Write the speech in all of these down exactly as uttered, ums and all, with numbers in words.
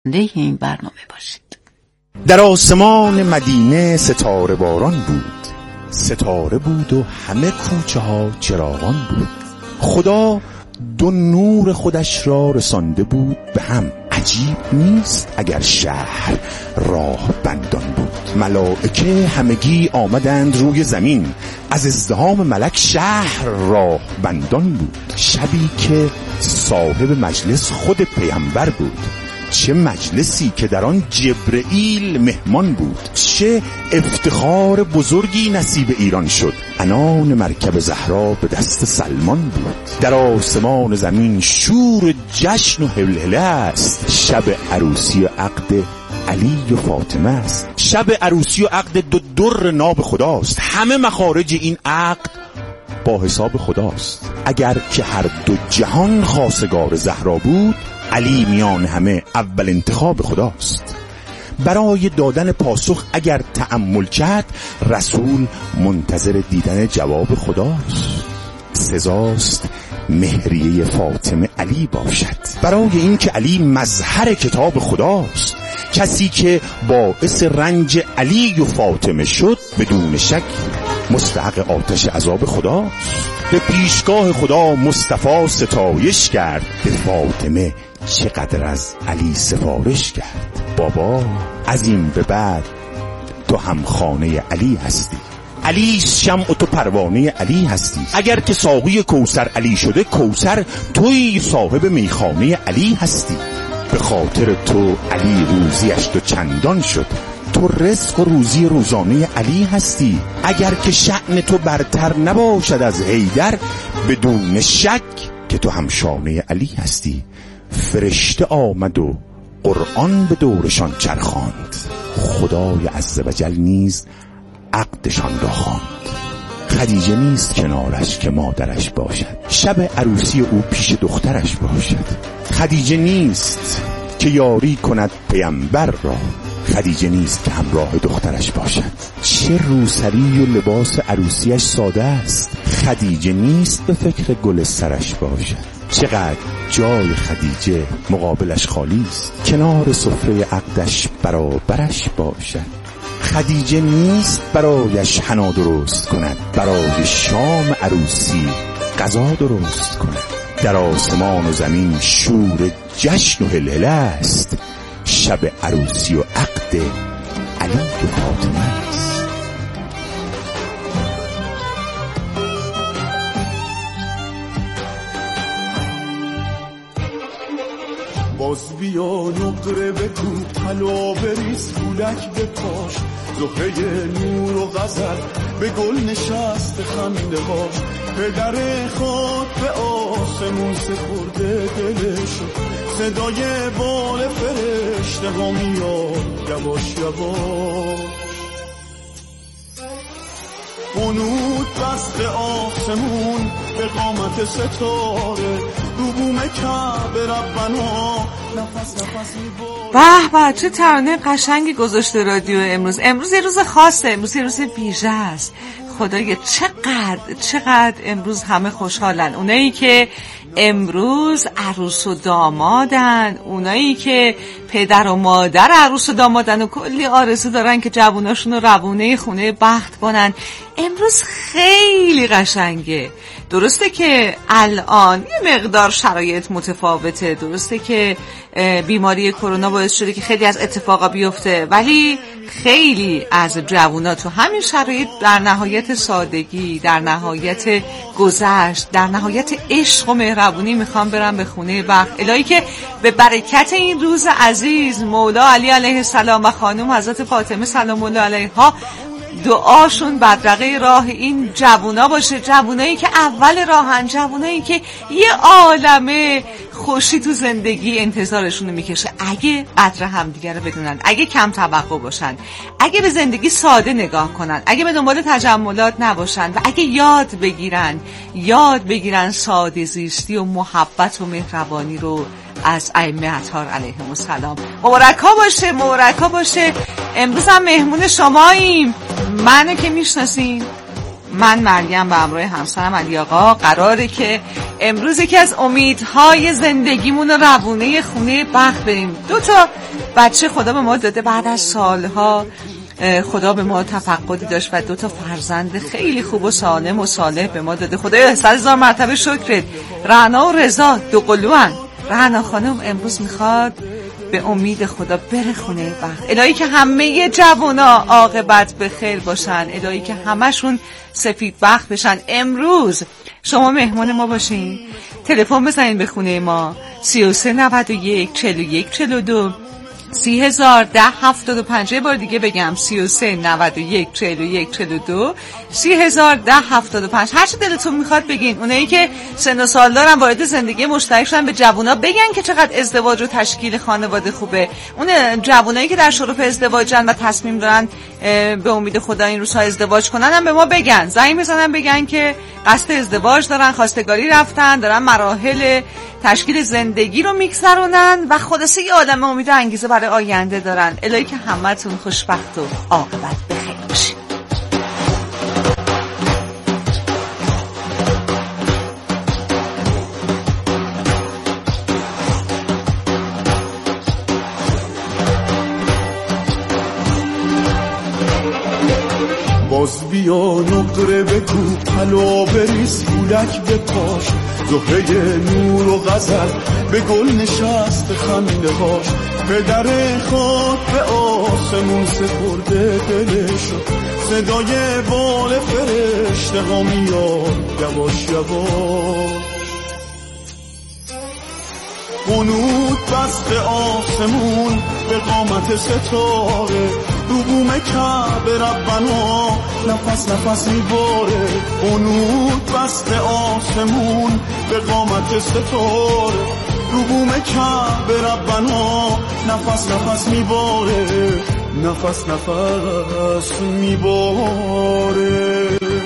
این برنامه باشید. در آسمان مدینه ستاره باران بود، ستاره بود و همه کوچه ها چراغان بود. خدا دو نور خودش را رسانده بود به هم. عجیب نیست اگر شهر راه بندان بود. ملائکه همگی آمدند روی زمین، از ازدحام ملک شهر راه بندان بود. شبی که صاحب مجلس خود پیامبر بود، چه مجلسی که در آن جبرئیل مهمان بود. چه افتخار بزرگی نصیب ایران شد. عنان مرکب زهرا به دست سلمان بود. در آسمان زمین شور جشن و هلهله است. شب عروسی و عقد علی و فاطمه است. شب عروسی و عقد دو در ناب خداست. همه مخارج این عقد با حساب خداست. اگر که هر دو جهان خواستگار زهرا بود، علی میان همه اول انتخاب خداست. برای دادن پاسخ اگر تأمل کرد، رسول منتظر دیدن جواب خداست. سزاست مهریه فاطمه علی باشد، برای این که علی مظهر کتاب خداست. کسی که باعث رنج علی و فاطمه شد، بدون شک مستحق آتش عذاب خداست. به پیشگاه خدا مصطفی ستایش کرد، به فاطمه چقدر از علی سفارش کرد. بابا از این به بعد تو هم خانه علی هستی. علی شمع و تو پروانه علی هستی. اگر که ساقی کوثر علی شده، کوثر توی صاحب میخانه علی هستی. به خاطر تو علی روزیش دو چندان شد، تو رزق و روزی روزانه علی هستی. اگر که شأن تو برتر نباشد از حیدر، بدون شک که تو هم شانه علی هستی. فرشته آمد و قرآن به دورشان چرخاند، خدای عزوجل نیز عقدشان را خواند. خدیجه نیست کنارش که مادرش باشد، شب عروسی او پیش دخترش باشد. خدیجه نیست که یاری کند پیامبر را، خدیجه نیست که همراه دخترش باشد. چه روسری و لباس عروسیش ساده است، خدیجه نیست به فکر گل سرش باشد. چقدر جای خدیجه مقابلش خالی است، کنار سفره عقدش برابرش باشد. خدیجه نیست برایش حنا درست کند، برای شام عروسی غذا درست کند. در آسمان و زمین شور جشن و هلهله است، شب عروسی و عقد علی و فاطمه است. باز بیا نقره بگو، طلا بریز فولک به پاش، زهره نور و غزل به گل نشست خنده هاش. پدر خود به آسمون سپرده دلشو، صدای بال فرشته ها میاد یواش یواش. قنوت بست آسمون به قامت ستاره، رو بوم کعبه ربنا نفس نفس میباره. به به چه ترانه قشنگی گذاشته رادیو امروز. امروز یه روز خاصه، امروز یه روز ویژه است. خدایا چقدر چقدر امروز همه خوشحالن. اونایی که امروز عروس و دامادن، اونایی که پدر و مادر عروس و دامادن و کلی آرزو دارن که جووناشون رو روونه خونه بخت کنن. امروز خیلی قشنگه. درسته که الان یه مقدار شرایط متفاوته، درسته که بیماری کرونا باعث شده که خیلی از اتفاقا بیفته، ولی خیلی از جوونا تو همین شرایط در نهایت سادگی، در نهایت گذشت، در نهایت عشق و مهربونی میخوام برم به خونه بخت. الهی که به برکت این روز عزیز مولا علی علیه السلام و خانم حضرت فاطمه سلام الله علیها دعاشون بدرقه راه این جوونا باشه، جوونایی که اول راهن، جوونایی که یه عالمه خوشی تو زندگی انتظارشون میکشه. اگه قدر همدیگه رو بدونن، اگه کم توقع باشن، اگه به زندگی ساده نگاه کنن، اگه به دنبال تجملات نباشن و اگه یاد بگیرن یاد بگیرن ساده زیستی و محبت و مهربانی رو از ائمه اطهار علیهم السلام. مبارکا باشه، مبارکا باشه. امروز هم مهمون شماییم. منو که میشناسین، من مریم به همراه همسرم علی آقا قراره که امروز یکی از امیدهای زندگیمون رو روونه خونه بخت بریم. دو تا بچه خدا به ما داده، بعد از سالها خدا به ما تفقدی داشت و دو تا فرزند خیلی خوب و سالم و صالح به ما داده. خدایا صد هزار مرتبه شکرت. رعنا و رضا دو قلوان. رعنا خانم امروز میخواد به امید خدا بره خونه بخت. الهی که همه جوانا عاقبت به خیر باشن، الهی که همشون سفید بخت بشن. امروز شما مهمان ما باشین، تلفن بزنین به خونه ما سی و سه نود و یک چهل و یک چهل و دو سی هزار ده هفتاد و پنج. بار دیگه بگم سی و سه نود و یک چهل و یک چهل و دو سی هزار ده هفتاد و پنج. هر چه دلتون میخواد بگین. اونایی که سن و سال دارن وارد زندگی مشترک شدن به جوونا بگن که چقدر ازدواج و تشکیل خانواده خوبه. اون جوونایی که در شرف ازدواجن و تصمیم دارن به امید خدا این روزها ازدواج کنن هم به ما بگن، زنگ بزنن بگن که قصد ازدواج دارن، خواستگاری رفتن، دارن مراحل تشکیل زندگی رو میگذرونن و خلاصه یه آدم امید و انگیزه برای آینده دارن. الهی که همتون خوشبخت و عاقبت بخیر باشین. باز بیا نقره بکو پلا بریز پولک بپاش، زهره نور و غزل به گل نشست خمیده هاش. پدر خود به آسمون سپرده دلشو، صدای بال فرشته ها میاد یواش یواش. قنوت بست آسمون به قامت ستاره، رو بوم کعبه ربنا نفس نفس میباره. قنوت بست آسمون به قامت ستاره، رو بوم کعبه ربنا نفس نفس میباره، نفس نفس میباره.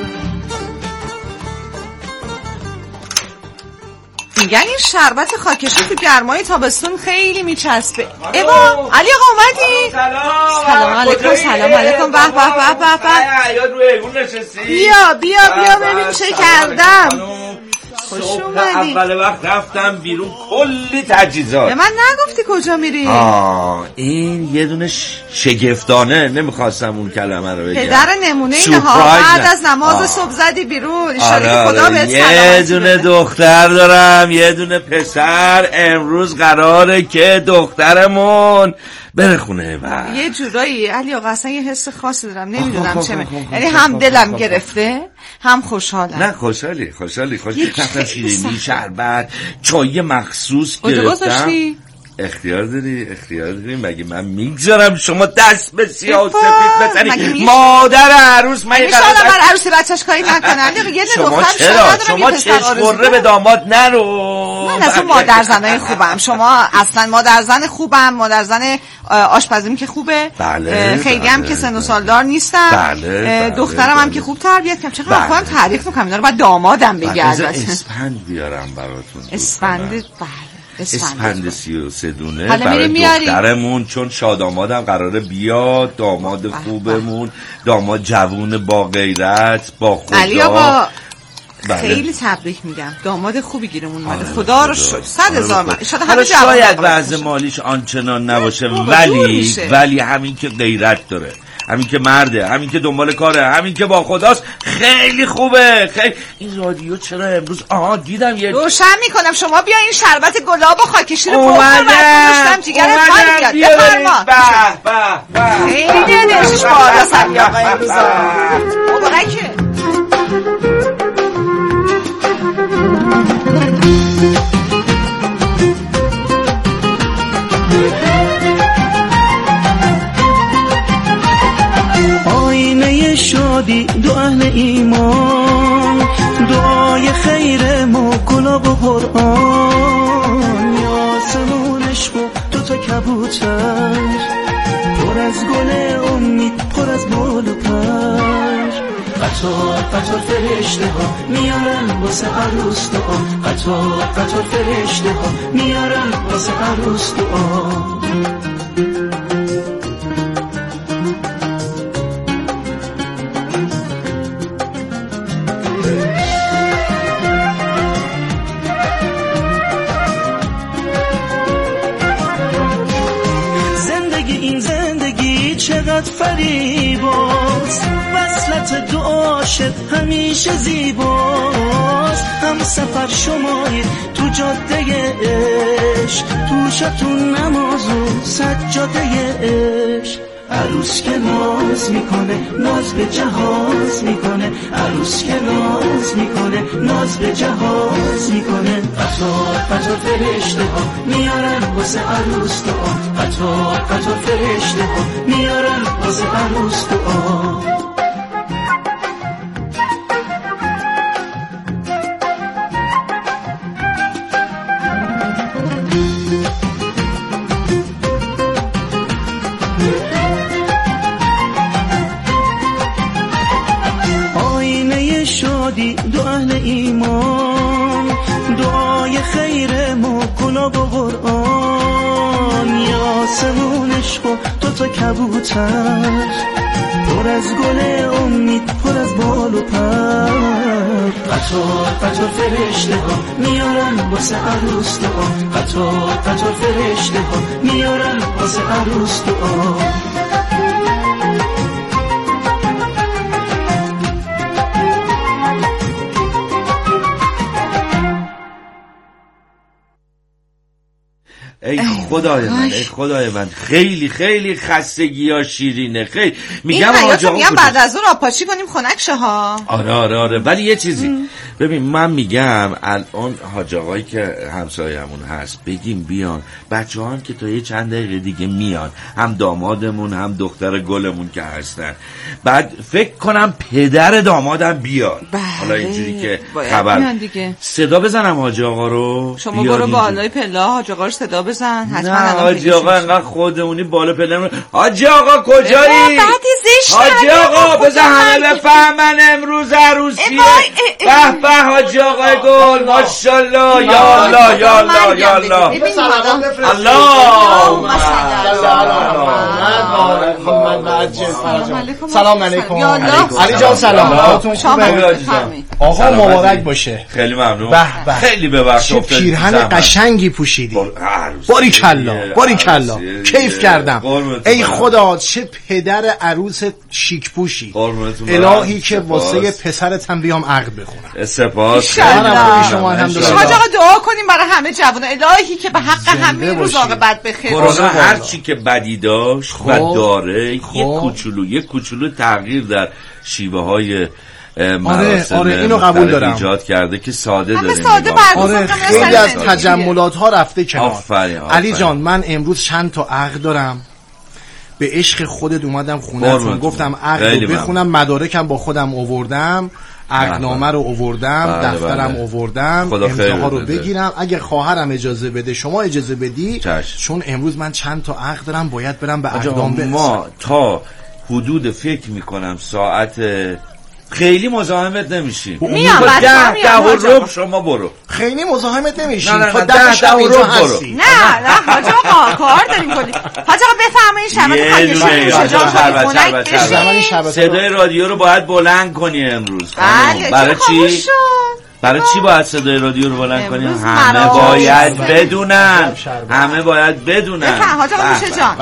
میگن این شربت خاکشی تو گرمای تابستون خیلی میچسبه. ایوا علی آقا اومدی؟ سلام سلام علیکم. سلام علیکم. به به به به به. یا روی ایوون نشستی؟ بیا بیا بیا ببین چه کردم. خوش اومدی. اول وقت رفتم بیرون کلی تجهیزات. به من نگفتی کجا میری؟ آه این یه دونه شگفتانه، نمیخواستم اون کلمه رو بگم. پدر نمونه اینه ها. بعد از نماز صبح زدی بیرون. اشاره خدا بهت یه دونه دختر دارم یه دونه پسر. امروز قراره که دخترمون بره خونه و یه جورایی علی آقا اصلا یه حس خاصی دارم نمیدونم چه، یعنی هم دلم گرفته هم خوشحالم. نه خوشحالی خوشحالی خوشحالی رفتم شیرینی شربت چای مخصوص گرفتم. اختیار داری اختیار داری. مگه من میگذارم شما دست به سیاه و سفید بزنی؟ مادر عروس من میشه آدم بر عروسی بچهش کاری نکنن. یه شما چرا شما چشم‌قره به داماد نرو. من اصلا مادر زنای خوبم. شما اصلا مادر زن خوبم، مادر زن آشپزیم که خوبه. بله خیلی بله هم که سن و سالدار نیستم. بله بله دخترم بله هم که خوب تربیت کردم. چقدر بله خودم تعریف میکنم اینا رو. بعد دامادم بگه. اسپند بیارم براتون. اسپند بله اسپند سی و سه دونه برای دخترمون، چون شادامادم قراره بیاد. داماد خوبمون، داماد جوون با غیرت با خدا. علی آقا خیلی تبریک میگم، داماد خوبی گیرمون اومده. خدا رو شکر. صد هزار من شاید شاید وضع مالیش آنچنان نباشه ولی ولی همین که غیرت داره، همین که مرده، همین که دنبال کاره، همین که با خداست خیلی خوبه. خیلی این رادیو چرا امروز آها دیدم یه روشن میکنم. شما بیا این شربت گلاب و خاکشی رو بخور. من جیگرت حال میاد. بفرما. به به به. خیلی دلش بالا سری آقا امروزا. مبارکه. آینه شادی دو اهل ایمان، دعای خیر ما گلاب و قرآن. یاسمون عشق و دو تا کبوتر، پر از گل امید پر از بال و پر. قطار قطار فرشته ها میارن واسه عروس دعا، قطار قطار فرشته ها میارن واسه عروس دعا. این زندگی چقدر فریباست، وصلت دو عاشق همیشه زیباست. هم سفر شمایی تو جاده عشق، تو شتون نماز و سجاده عشق. عروس که ناز میکنه ناز به جهاز میکنه، عروس که ناز میکنه ناز به جهاز میکنه. قطار قطار فرشته ها میارن واسه عروس دعا، قطار قطار فرشته ها میارن واسه عروس دعا. دو اهل ایمان، دعای خیر ما گلاب و قرآن. یاسمون عشق و دو تا کبوتر، پر از گل امید پر از بال و پر. قطار قطار فرشته ها میارن واسه عروس دعا، قطار قطار فرشته ها میارن واسه عروس دعا. ای خدای من، ای خدای من، خیلی خیلی خستگی ها شیرینه. خیلی میگم آقا میگم بعد از اون آبپاشی کنیم خنک شه ها. آره آره آره ولی یه چیزی ام. ببین من میگم الان حاج آقایی که همسایه‌مون هست بگیم بیان، بچه‌ها هم که تا یه چند دقیقه دیگه میان، هم دامادمون هم دختر گلمون که هستن، بعد فکر کنم پدر دامادم بیاد. حالا اینجوری که خبر صدا بزنم حاج آقا رو، شما برو بالای پله حاج آقا رو صدا بزن. حتما نه حاجی آقا انقدر خودمونی بالا پله. حاجی آقا کجایی؟ حاجی آقا بذار همه بفهمن امروز عروسیه. به به حاجی آقای گل ماشاءالله. یا الله یا الله یا الله. اللهم سلام علیکم. علی جان سلام. آقا مبارک باشه. خیلی ممنون. خیلی ببخش چه پیرهن قشنگی پوشیدی. باری کلا باری کلا کیف کردم. ای خدا چه پدر عروس شیک پوشی. الهی که واسه پسرت هم بیام عقد بخونم. سپاس. منم شما الحمدلله. حاج آقا دعا کنیم برای همه جوونا، الهی که به حق همه روز عاقبت بخیر. کرونا هر چی که بدی داشت و داره یک کوچولو یک کوچولو تغییر در شیوه های مراسم آره اینو قبول دارم ایجاد کرده که ساده داریم. ساده آره خیلی از تجملات ها رفته کنار. آفرین علی جان من امروز چند تا عقد دارم، به عشق خودت اومدم خونه‌تون، گفتم عقد رو بخونم، مدارکم با خودم آوردم، عقدنامه رو آوردم، دفترم آوردم، امضاها رو بگیرم. اگه خواهرم اجازه بده شما اجازه بدی چشم. چون امروز من چند تا عقد دارم باید برم به عقدام برسم. ما تا حدود فکر میکنم ساعت خیلی مزاحمت نمیشیم. میام ده ده و ربع شما برو. خیلی مزاحمت نمیشیم. نه نه ده ده و ربع برو. نه نه حاج آقا کار داریم کلی. حاج آقا بفرمایید شما صدای رادیو رو باید بلند کنی امروز. برای چی؟ برای چی باید صدای رادیو رو بلند کنی؟ همه باید بدونن. همه باید بدونن. بفرمایید حاج آقا میشه جان.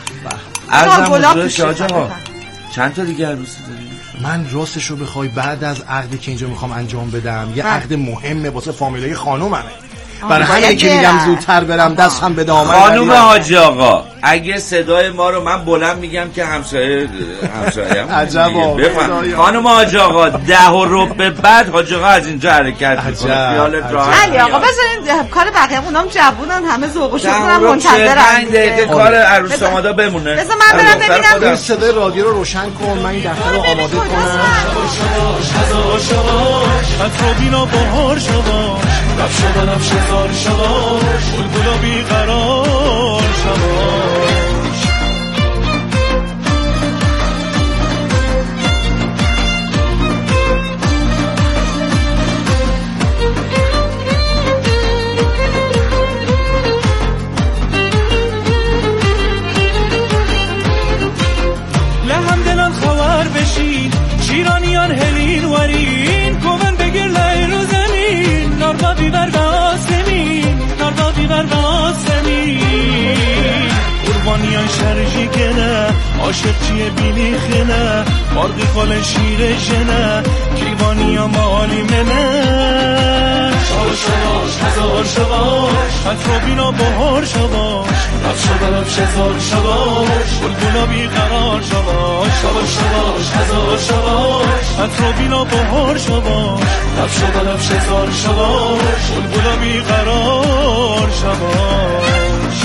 عرضم حضور آقا چند تا دیگه عروسی داریم؟ من راستشو بخوای بعد از عقدی که اینجا میخوام انجام بدم یه عقد مهمه واسه فامیلای خانومم، برای همین که میگم زودتر برم دستم به دامن. خانوم حاجی آقا اگه صدای ما رو من بلند میگم که همسایه همسایه‌ام عجبا بفهم. خانوم حاجی آقا ده و ربع بعد حاجی آقا از اینجا حرکت میکنه. خیالت راحت. علی آقا بذارین کار بقیه اونام جوونن همه ذوق و شوقم منتظرن. پنج دقیقه کار عروس دامادا بمونه. بذار من برم ببینم. صدای رادیو رو روشن کن، من این دفتر رو آماده کنم. اطرابینا بهار شما رفت شدنم شزار شما بلبلا بیقرار شما. لهم دلان خوار بشین شیرانیان هلین ورین کومن بگیر لای رو زمین ناربا بیبر به آسمین ناربا بیبر به آسمین شرجی کنه عاشق چیه بیلی خنه بارقی قول شیر جنه کیوانی مالی منه شاش شاش هزار شباش حتی بینا بهار شباش رفت شده رفت شزار شباش بلبولا بیقرار شباش شباش شباش هزار شباش حتی بینا بهار شباش رفت شده رفت شزار شباش بلبولا بیقرار شباش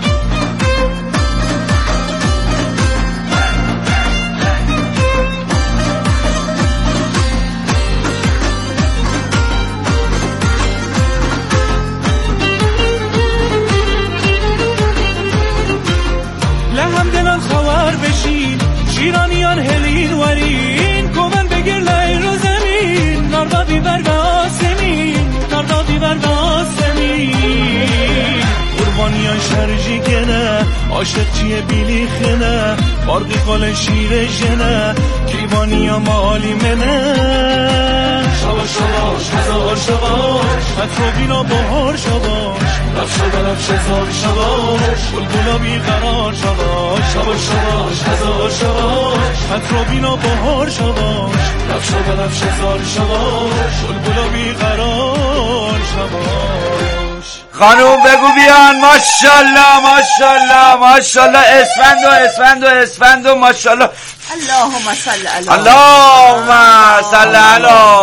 همدلان خبر بشین شیرانیان هلین ورین کومن بگیر لیل و زمین ناردا بیبر به آسمین ناردا بیبر به آسمین قربانیان شرجی کنه عاشق چیه بیلی خنه بارقی قول شیر جنه کیوانیا مالی منه شباش شباش هزار شباش حتی بینا بهار شباش رفت شده رفت شزار شباش بلبولا بیقرار شباش شباش شباش هزار شباش حتی بینا بهار شباش رفت شده رفت شزار شباش بلبولا بیقرار شباش خانوم بگو بیان ماشاءالله ماشاءالله ماشاءالله اسفند و اسفند و اسفند و ماشاءالله اللهم صل علی اللهم صل علی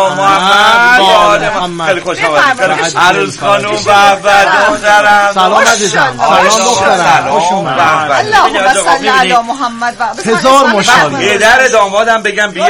محمد. خیلی خوش آمدید عروس خانوم به به دخترم. سلام عزیزم. سلام دخترم. خوش اومدید. اللهم صل علی محمد. هزار ماشاءالله. پدر دامادم بگم بیاد.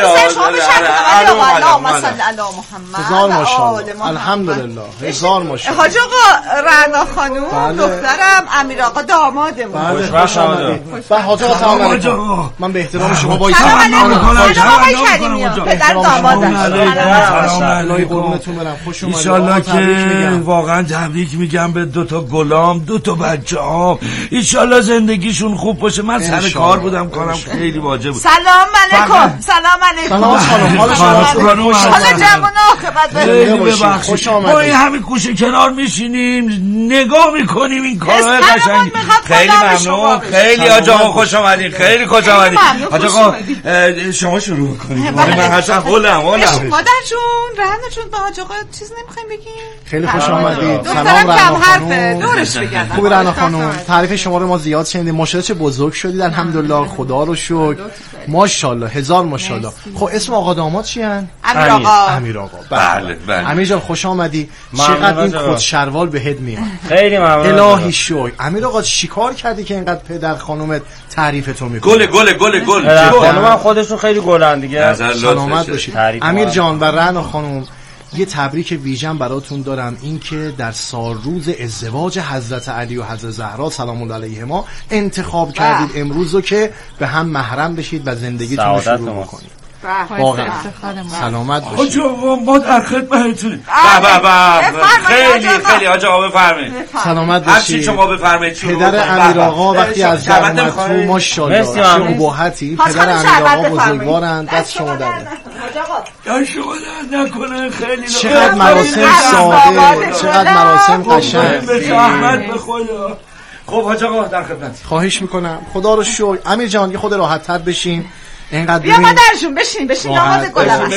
اللهم صل علی محمد. هزار ماشاءالله. الحمدلله. هزار ماشاءالله. حاج آقا رعنا خانوم دخترم، امیر آقا دامادمون. خوش آمدید. به حاج آقا سلام علیکم. من به احترام شما با سلام علیکم. سلام آقای کریمی. پدر دامادم. الهی قربونتون برم. خوش اومدید. ان شاءالله که واقعا تبریک میگم به دو تا گلام، دو تا بچه‌ام. ان شاءالله زندگیشون خوب باشه. من سر کار بودم، کارم خیلی واجب بود. سلام علیکم. سلام علیکم. سلام خانم. حال شما حالا جوونا خدمت خوش اومدید. ما همین کوچه کنار میشینیم نگاه میکنیم این کارهای قشنگ. خیلی ممنون. خیلی حاج آقا خوش اومدین. خیلی خوش اومدین. حاج آقا شما شروع کنید. من هستم هولم هولم. مادر جون رهنه جون با حاج آقا چیز نمیخوایم بگیم؟ خیلی خوش اومدید. سلام رهنا خانم. دورش بگردم. خوبی رهنا خانم. تعریف شما رو ما زیاد شنیدیم. ماشاءالله چه بزرگ شدید. الحمدلله خدا رو شکر. ماشاءالله هزار ماشاءالله. خب اسم آقا داماد چی ان؟ امیر آقا. امیر آقا. بله بله. امیر جان خوش اومدی. چقدر این کت شروال بهت میاد. خیلی ممنون. الهی شکر. امیر آقا چیکار کردی که اینقدر پدر خانومت تعریف تو میکنه؟ گل گل گل گل. خانومم خودشون خیلی گلن دیگه. سلامت باشید. امیر جان و رعنا خانم یه تبریک ویژن براتون دارم، این که در سال روز ازدواج حضرت علی و حضرت زهرا سلام الله علیهما انتخاب کردید امروز رو که به هم محرم بشید و زندگیتون رو شروع کنید. واقعا سلامت باشید. آقا ما در خدمتتونیم. خیلی خیلی حاج آقا بفرمایید. سلامت باشید. هر چی شما بفرمایید. پدر امیر آقا وقتی از جمعتون ماشاءالله چه ابهتی. پدر امیر آقا بزرگوارند. دست شما درد یا شما درد نکنه. خیلی چقدر مراسم ساده، چقدر مراسم قشنگ. رحمت به خدا. خب حاج آقا در خدمت. خواهش میکنم. خدا رو شکر. امیر جان یه خود راحت تر بشین. اینقدر بیا مادرشون بشین بشین آماده گلم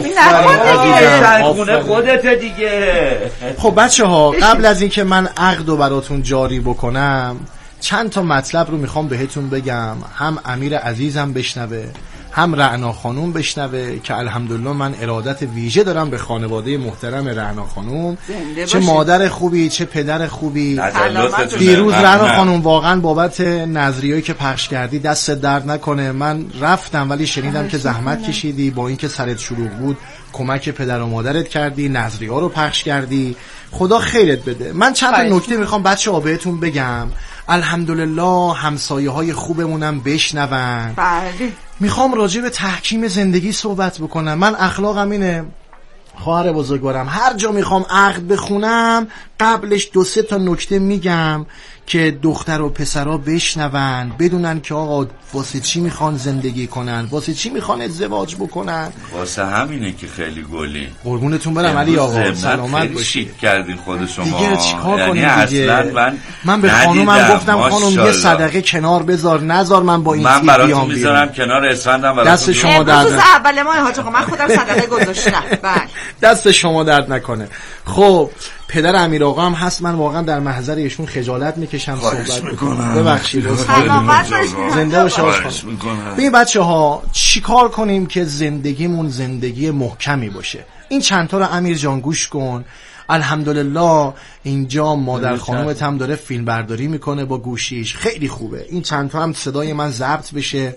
خونه خودت دیگه. خب بچه ها قبل از اینکه من عقد رو براتون جاری بکنم چند تا مطلب رو میخوام بهتون بگم، هم امیر عزیزم بشنوه هم رعنا خانوم بشنوه که الحمدلله من ارادت ویژه دارم به خانواده محترم رعنا خانوم. چه مادر خوبی چه پدر خوبی. دیروز رعنا خانوم واقعا بابت نظریه‌ای که پخش کردی دست درد نکنه. من رفتم ولی شنیدم که زحمت کشیدی، با اینکه سرت شلوغ بود کمک پدر و مادرت کردی، نظریه‌ها رو پخش کردی. خدا خیرت بده. من چند تا نکته میخوام بچه‌ها بهتون بگم. الحمدلله همسایه های خوبمونم بشنون. بله. میخوام راجع به تحکیم زندگی صحبت بکنم. من اخلاقم اینه خواهر بزرگوارم، هر جا میخوام عقد بخونم قبلش دو سه تا نکته میگم که دختر و پسرها بشنون، بدونن که آقا واسه چی میخوان زندگی کنن، واسه چی میخوان ازدواج بکنن. واسه همینه که خیلی گلی. قربونتون برم علی آقا، سلامت باشید. کردین خود شما دیگه چیکار یعنی کنیم دیگه؟ من, من به خانومم گفتم خانم یه صدقه کنار بذار، نذار من با این من تیپ بیام بیرون. من براتون میذارم کنار اسفندم براتون. دست شما درد نکنه. اول ماه حاج آقا من خودم صدقه گذاشتم. بله. دست شما درد نکنه. خب پدر امیر آقا هم هست، من واقعا در محضر ایشون خجالت میکشم صحبت میکنم. ببخشید. زنده باشه آقا. ببین بچه‌ها چیکار کنیم که زندگیمون زندگی محکمی باشه؟ این چند تا رو امیر جان گوش کن. الحمدلله اینجا مادر خانومت هم داره فیلم برداری میکنه با گوشیش، خیلی خوبه. این چند تا هم صدای من ضبط بشه،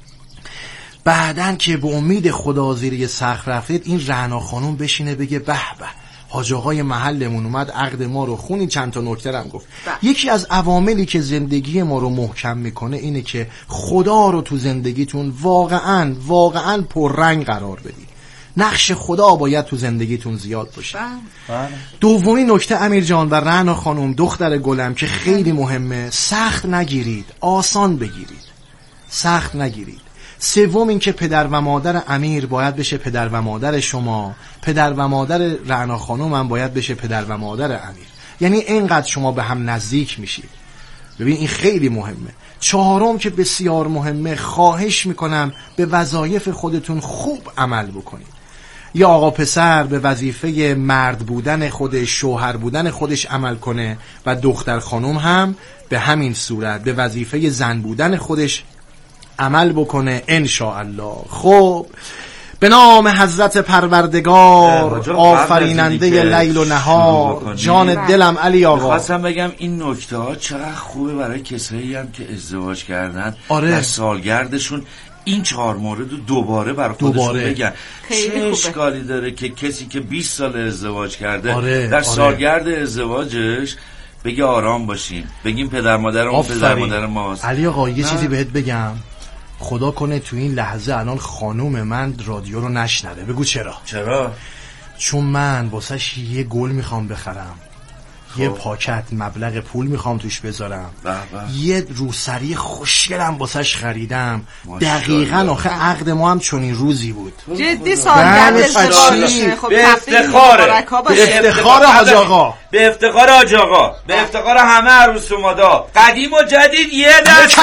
بعدن که به امید خدا زیر یه سقف رفتید این رعنا خانوم بشینه بگه به به حاج آقای محلمون اومد عقد ما رو خونی. چند تا نکته هم گفت. یکی از عواملی که زندگی ما رو محکم میکنه اینه که خدا رو تو زندگیتون واقعا واقعا پررنگ قرار بدید. نقش خدا باید تو زندگیتون زیاد باشه. دومین نکته امیر جان و رعنا خانم دختر گلم که خیلی مهمه، سخت نگیرید، آسان بگیرید، سخت نگیرید. سوم این که پدر و مادر امیر باید بشه پدر و مادر شما، پدر و مادر رعنا خانم هم باید بشه پدر و مادر امیر. یعنی اینقدر شما به هم نزدیک میشید. ببین این خیلی مهمه. چهارم که بسیار مهمه، خواهش میکنم به وظایف خودتون خوب عمل بکنید. یا آقا پسر به وظیفه مرد بودن خودش، شوهر بودن خودش عمل کنه و دختر خانم هم به همین صورت به وظیفه زن بودن خودش عمل بکنه انشاءالله. خب به نام حضرت پروردگار آفریننده لیل و نهار، جان دلم علی آقا. خواستم بگم این نکته ها چقدر خوبه برای کسایی هم که ازدواج کردن. آره. در سالگردشون این چهار مورد رو دوباره برای خودشون بگن. چه اشکالی داره که کسی که بیست سال ازدواج کرده آره. در آره. سالگرد ازدواجش بگه آرام باشیم، بگیم پدر مادرمون پدر مادر ماست. علی آقا یه چیزی بهت بگم، خدا کنه تو این لحظه الان خانوم من رادیو رو نشنوه. بگو چرا؟ چرا؟ چون من واسش یه گل میخوام بخرم، خب. یه پاکت مبلغ پول میخوام توش بذارم، بح بح. یه روسری خوشگلم واسش خریدم. دقیقاً آخه عقد ما هم چنین روزی بود. جدی سالگرد ازدواجشه. خب به افتخار به افتخار حاج آقا، به افتخار حاج آقا، به افتخار همه عروس اومادا، قدیم و جدید یه دست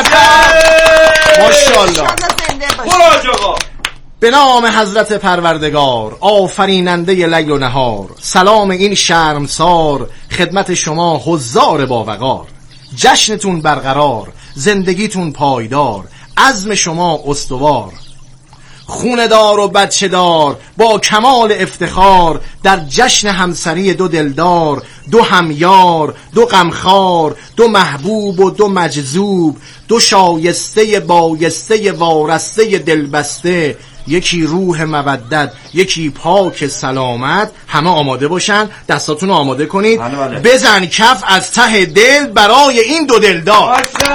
ماشاءالله. برو حاج آقا. به نام حضرت پروردگار آفریننده لیل و نهار، سلام این شرمسار خدمت شما حضار باوقار. جشنتون برقرار، زندگیتون پایدار، عزم شما استوار. خوندار و بچه دار با کمال افتخار، در جشن همسری دو دلدار، دو همیار، دو غمخوار، دو محبوب و دو مجذوب، دو شایسته بایسته وارسته دلبسته، یکی روح مودت یکی پاک سلامت. همه آماده باشن، دستاتون رو آماده کنید. بله بله. بزن کف از ته دل برای این دو دلدار.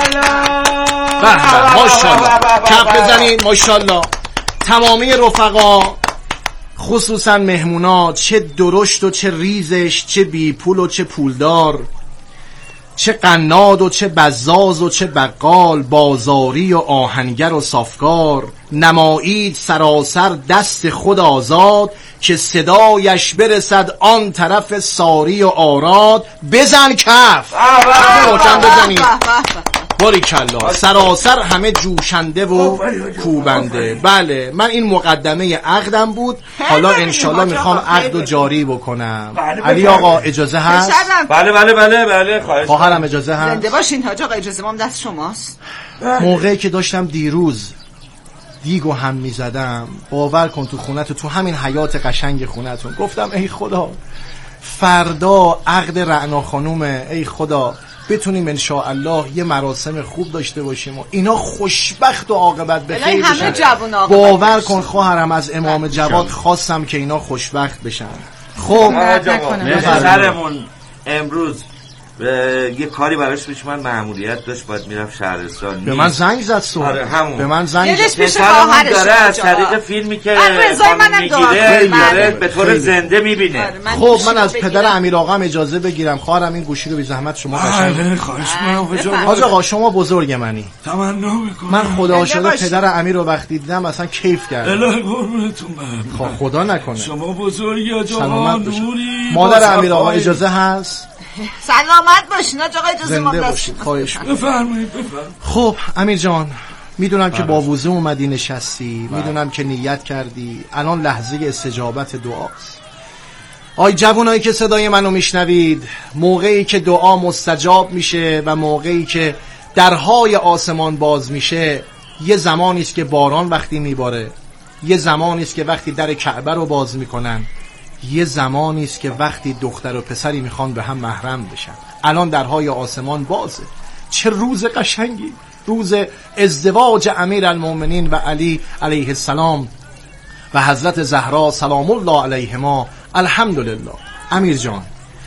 ماشاءالله ماشاءالله. کف بزنید ماشاءالله. تمامی رفقا خصوصا مهمونا، چه درشت و چه ریزش، چه بی پول و چه پولدار، چه قناد و چه بزاز و چه بقال، بازاری و آهنگر و صافکار، نمایید سراسر دست خود آزاد، که صدایش برسد آن طرف ساری و آراد. بزن کف روشن بزنید. باریکلا. سراسر همه جوشنده و کوبنده. بله من این مقدمه عقدم بود، حالا انشالله میخوام عقد رو جاری بکنم. علی آقا اجازه هست؟ بله بله بله بله خواهش. خواهرم اجازه هست؟ زنده باشین حاج آقا، اجازه ما دست شماست. موقعی که داشتم دیروز دیگو هم میزدم، باور کن تو خونت، تو همین حیات قشنگ خونتون، گفتم ای خدا فردا عقد رعنا خانومه، ای خدا بتونیم انشاءالله یه مراسم خوب داشته باشیم و اینا خوشبخت و عاقبت به خیر بشن. باور کن خواهرم از امام جواد خواستم که اینا خوشبخت بشن. خب سرمون امروز یه کاری براش پیش من مأموریت داشت، باید میرفت شهرستان. به من زنگ زد صبح. آره همون. به من زنگ زد. پسرم داره از طریق فیلمی که خانم میگیره داره به طور زنده میبینه. خب من از پدر امیر آقا اجازه بگیرم. خواهرم این گوشی رو بی زحمت شما بله خواهش می‌کنم. حاج آقا شما بزرگ منی. تمنا میکنم. من خدا شده پدر امیر رو وقتی دیدم اصلا کیف کردم. الهی قربونتون برم. خب خدا نکنه. شما بزرگی آج آقا نوری. مادر امیر آقا اجازه هست؟ سلامت باشین آج آقا، اجازه ما باشین. خواهش بفرمایید بفرمایید. خب امیر جان میدونم که با وضو اومدی نشستی، میدونم که نیت کردی، الان لحظه استجابت دعاست. آی جوانایی که صدای منو میشنوید، موقعی که دعا مستجاب میشه و موقعی که درهای آسمان باز میشه، یه زمانی است که باران وقتی میباره، یه زمانی است که وقتی در کعبه رو باز میکنن، یه زمانی است که وقتی دختر و پسری میخوان به هم محرم بشن. الان درهای آسمان بازه. چه روز قشنگی، روز ازدواج امیر المؤمنین و علی علیه السلام و حضرت زهرا سلام الله علیهما. الحمدلله. امیر جان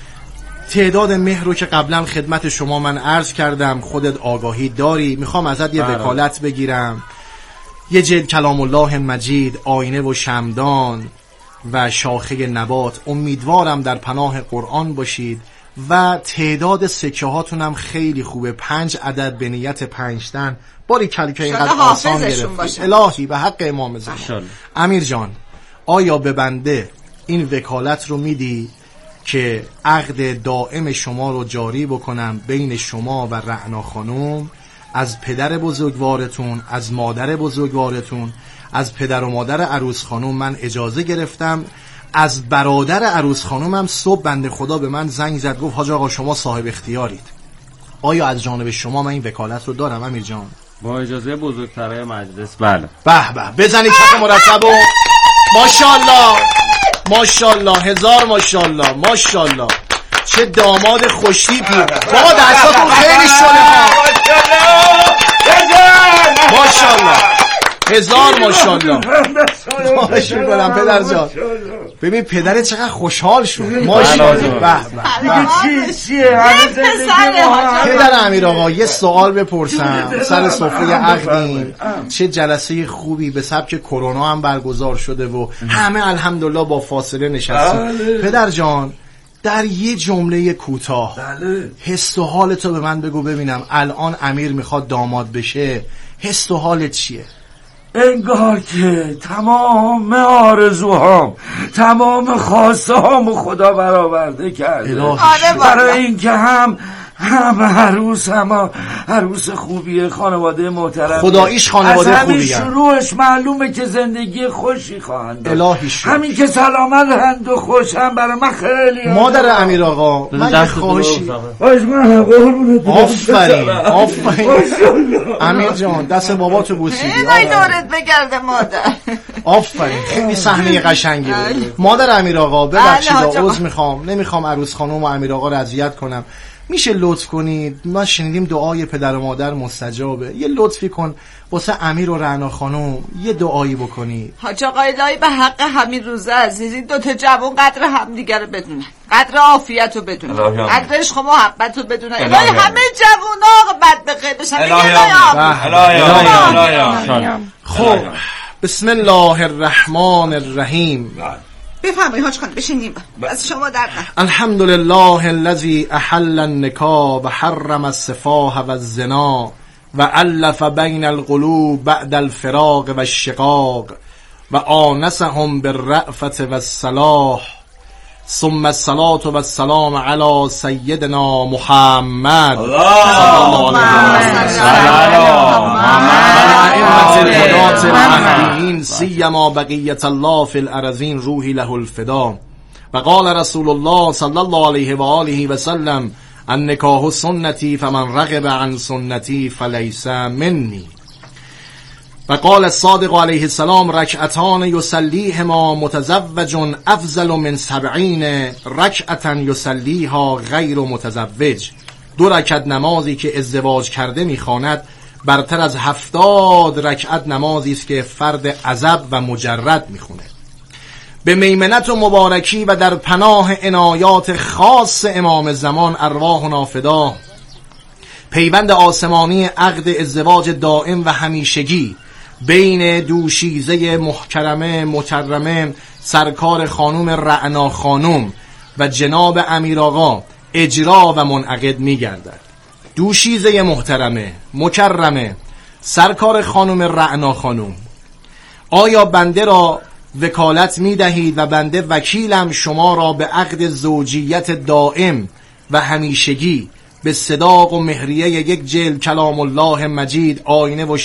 تعداد مهر رو که قبلا خدمت شما من عرض کردم، خودت آگاهی داری. میخوام ازت یه وکالت بگیرم، یه جلد کلام الله مجید، آینه و شمدان و شاخه نبات. امیدوارم در پناه قرآن باشید و تعداد سکه هاتون هم خیلی خوبه، پنج عدد به نیت پنج تن. باری کل که اینقدر آسان گرفت. الهی به حق امام زمان. امیر جان آیا به بنده این وکالت رو میدی که عقد دائم شما رو جاری بکنم بین شما و رعنا خانم، از پدر بزرگوارتون، از مادر بزرگوارتون، از پدر و مادر عروس خانم من اجازه گرفتم، از برادر عروس خانم هم صبح بنده خدا به من زنگ زد گفت حاج آقا شما صاحب اختیارید. آیا از جانب شما من این وکالت رو دارم امیر جان؟ با اجازه بزرگترای مجلس بله. به به بزنید کف مرتب و ماشاءالله ماشاءالله هزار ماشاءالله ماشاءالله. چه داماد خوشتیپی. بابا دستاتون خیلی شله ها. ماشاءالله هزار ماشاءالله. خواهش میکنم پدر جان. ببین پدرت چقدر خوشحال شد. ماشاءالله. به به. چیه پدر امیر آقا یه سوال بپرسم سر سفره عقدیم. چه جلسه خوبی به سبک کرونا هم برگزار شده و همه الحمدلله با فاصله نشستیم. پدر جان در یه جمله کوتاه حس و حالتو به من بگو ببینم. الان امیر میخواد داماد بشه، حس و حالت چیه؟ انگار که تمام آرزوهام، تمام خواسته هامو خدا برآورده کرده برای اینکه هم هم عروس هم عروس خوبیه، خانواده محترم، خداییش خانواده خوبیه. از همین شروعش معلومه که زندگی خوشی خواهند داشت. الهی شد. همین که سلامت هند و خوشم برای من خیلی. مادر امیر آقا من یه خواهشی. آفرین آفرین امیر جان دست باباتو بوسیدی. اینای دورت بگرده مادر. آفرین خیلی صحنه قشنگی بود. مادر امیر آقا ببخشید عذر میخوام، نمیخوام عروس خانم و امیر آقا رو اذیت کنم. میشه لطف کنید؟ ما شنیدیم دعای پدر و مادر مستجابه، یه لطفی کن واسه امیر و رعنا خانم یه دعایی بکنید. حاج آقا الهی به حق همین روزه عزیز این دو تا جوان قدر همدیگه رو بدونن، قدر عافیت رو بدونن، قدر عشق و محبت رو بدونن. الهی همه جوونا بد به خیر بشن. الهی خب بسم الله الرحمن الرحیم. بفرمایید حاج خانم بشینیم. از شما در نه. الحمدلله الذی احل النکاح و حرم السفاح و الزنا و الف بین القلوب بعد الفراق و الشقاق و آنسهم بالرأفة و الصلاح ثم الصلاة و السلام علی سیدنا محمد اللهم صل سیما بقیت الله فی الارضین روحی له الفدا. و قال رسول الله صلی الله علیه و آله و سلم النکاح سنتی فمن رغب عن سنتی فلیس منی. و قال الصادق علیه السلام رکعتان یصلیهما متزوج افضل من سبعین رکعتا یصلیها غیر متزوج. دو رکعت نمازی که ازدواج کرده میخواند برتر از هفتاد رکعت نمازی است که فرد عزب و مجرد میخونه. به میمنت و مبارکی و در پناه عنایات خاص امام زمان ارواحنا فدا. پیوند آسمانی عقد ازدواج دائم و همیشگی بین دوشیزه محترمه مکرمه سرکار خانوم رعنا خانوم و جناب امیر آقا اجرا و منعقد می گردد. دوشیزه محترمه مکرمه سرکار خانوم رعنا خانوم، آیا بنده را وکالت می دهید و بنده وکیلم شما را به عقد زوجیت دائم و همیشگی به صداق و مهریه یک جلد کلام الله مجید آینه و